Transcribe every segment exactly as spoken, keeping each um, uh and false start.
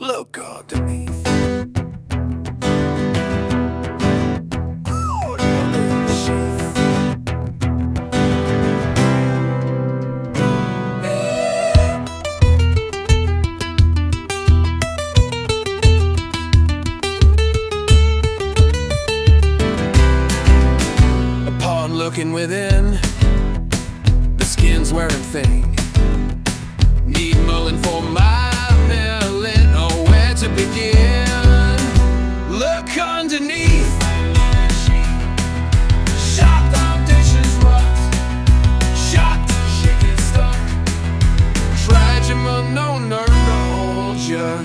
Look underneath. Upon looking within, the skin's wearing thin. Need mulling for my milling. Oh, where to begin? Look underneath. Shocked foundations rot. Shocked, shaking stuck. Tragedy, no nerve to hold ya.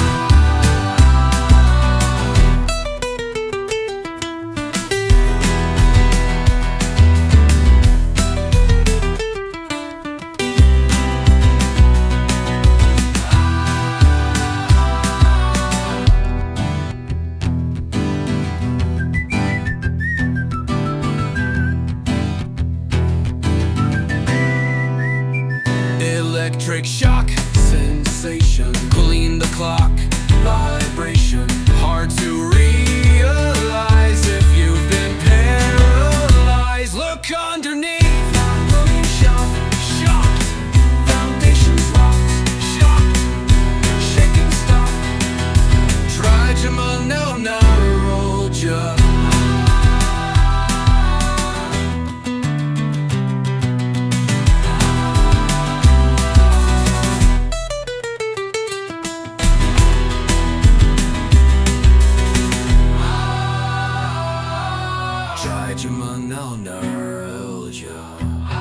Electric shock sensation, pulling the clock, vibration. Hard to realize if you've been paralyzed. Look underneath. Shocked, shocked, foundations locked. Shocked, shaking stock. Tragedy, no, never hold ya. Tragedy, no, never hold ya.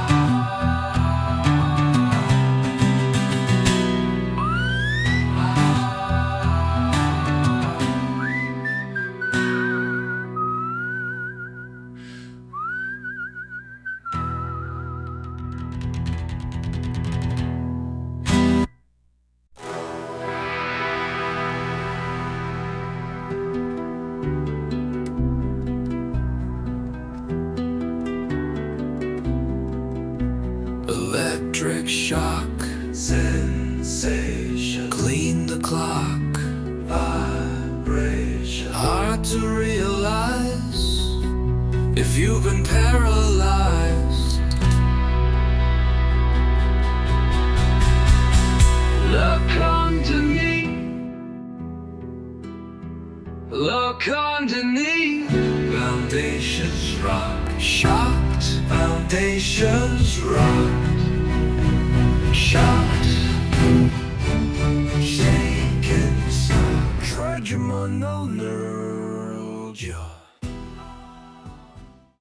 Electric shock sensation, clean the clock, vibration. Hard to realize if you've been paralyzed. Look underneath. Look underneath. Foundations rock. Shocked. Foundations rock. Shocked. Shaken. Tragedy, no, never hold ya.